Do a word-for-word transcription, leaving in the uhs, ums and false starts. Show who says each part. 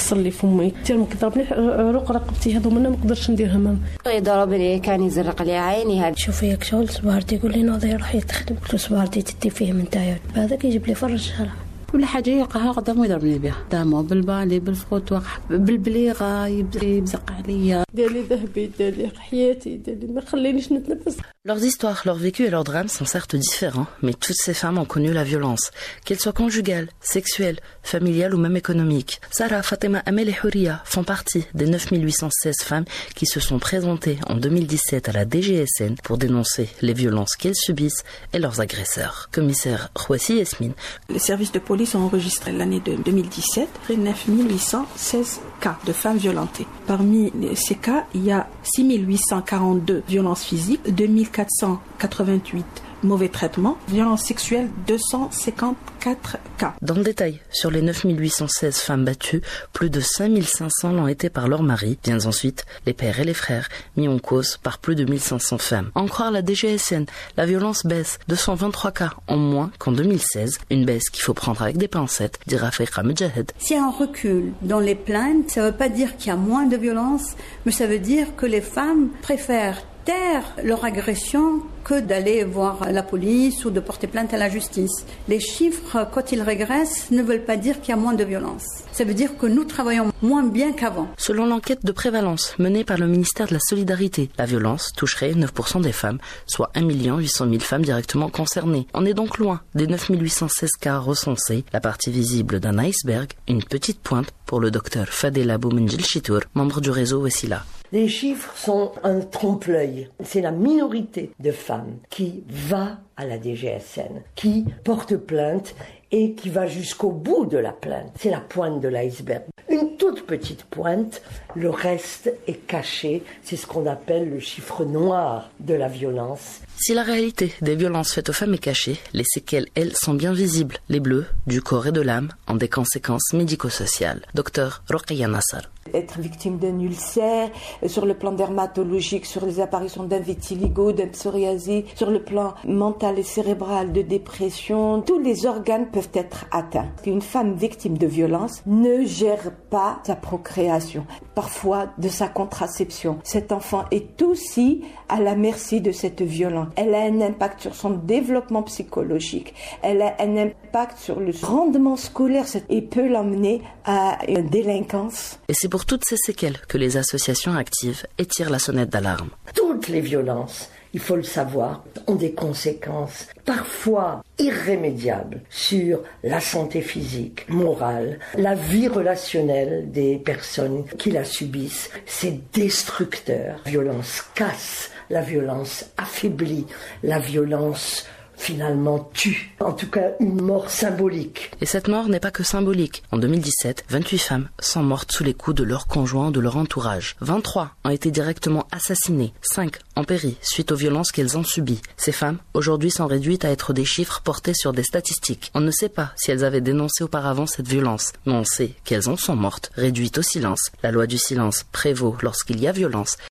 Speaker 1: كسر لي فمي حتى كضربني عروق رقبتي هذوما ما نقدرش نديرهم.
Speaker 2: ضربني كان يزرق لي عيني هذا.
Speaker 3: شوفي ياك شغل صبارتي يقول لي نوضي روحي تخدم قلت له صبارتي تدي فيه من تايا هذاك يجيب لي فرج شهر
Speaker 4: ولا حاجه يلقاها قدامه يضربني بها دامو بالبالي بالفوت بالبليغه يبزق عليا
Speaker 1: دار لي ذهبي دار لي حياتي دار لي ما خلينيش نتنفس.
Speaker 5: Leurs histoires, leur vécu et leurs drames sont certes différents, mais toutes ces femmes ont connu la violence, qu'elle soit conjugale, sexuelle, familiale ou même économique. Sarah, Fatima, Amel et Houria font partie des neuf mille huit cent seize femmes qui se sont présentées en deux mille dix-sept à la D G S N pour dénoncer les violences qu'elles subissent et leurs agresseurs. Commissaire Khouassi Yasmine.
Speaker 6: Les services de police ont enregistré l'année de deux mille dix-sept neuf mille huit cent seize cas de femmes violentées. Parmi ces cas, il y a six mille huit cent quarante-deux violences physiques, deux mille quatre cent quatre-vingt-huit mauvais traitements, violences sexuelles, deux cent cinquante-quatre cas.
Speaker 5: Dans le détail, sur les neuf mille huit cent seize femmes battues, plus de cinq mille cinq cents l'ont été par leur mari. Viennent ensuite les pères et les frères, mis en cause par plus de mille cinq cents femmes. À en croire la D G S N, la violence baisse, deux cent vingt-trois cas en moins qu'en deux mille seize. Une baisse qu'il faut prendre avec des pincettes, dit Rafika Medjahed.
Speaker 7: S'il y a un recul dans les plaintes, ça ne veut pas dire qu'il y a moins de violence, mais ça veut dire que les femmes préfèrent taire leur agression que d'aller voir la police ou de porter plainte à la justice. Les chiffres, quand ils régressent, ne veulent pas dire qu'il y a moins de violence. Ça veut dire que nous travaillons moins bien qu'avant.
Speaker 5: Selon l'enquête de prévalence menée par le ministère de la Solidarité, la violence toucherait neuf pour cent des femmes, soit un million huit cent mille femmes directement concernées. On est donc loin des neuf mille huit cent seize cas recensés, la partie visible d'un iceberg, une petite pointe pour le docteur Fadela Boumenjil Chitour, membre du réseau Wessila.
Speaker 8: Les chiffres sont un trompe-l'œil. C'est la minorité de femmes qui va à la D G S N, qui porte plainte et qui va jusqu'au bout de la plainte. C'est la pointe de l'iceberg. Une toute petite pointe, le reste est caché. C'est ce qu'on appelle le chiffre noir de la violence.
Speaker 5: Si la réalité des violences faites aux femmes est cachée, les séquelles, elles, sont bien visibles. Les bleus, du corps et de l'âme, ont des conséquences médico-sociales. Docteur Roqaya Nassar.
Speaker 9: Être victime d'un ulcère, sur le plan dermatologique, sur les apparitions d'un vitiligo, d'un psoriasis, sur le plan mental et cérébral, de dépression, tous les organes peuvent être atteints. Une femme victime de violence ne gère pas sa procréation, parfois de sa contraception. Cet enfant est aussi à la merci de cette violence. Elle a un impact sur son développement psychologique, elle a un impact sur le rendement scolaire et peut l'emmener à une délinquance.
Speaker 5: Et c'est pour toutes ces séquelles que les associations actives étirent la sonnette d'alarme.
Speaker 8: Toutes les violences, il faut le savoir, ont des conséquences parfois irrémédiables sur la santé physique, morale, la vie relationnelle des personnes qui la subissent. C'est destructeur. La violence casse, la violence affaiblit, la violence finalement tue. En tout cas, une mort symbolique.
Speaker 5: Et cette mort n'est pas que symbolique. En deux mille dix-sept, vingt-huit femmes sont mortes sous les coups de leur conjoint ou de leur entourage. vingt-trois ont été directement assassinées. cinq ont péri suite aux violences qu'elles ont subies. Ces femmes, aujourd'hui, sont réduites à être des chiffres portés sur des statistiques. On ne sait pas si elles avaient dénoncé auparavant cette violence, mais on sait qu'elles en sont mortes, réduites au silence. La loi du silence prévaut lorsqu'il y a violence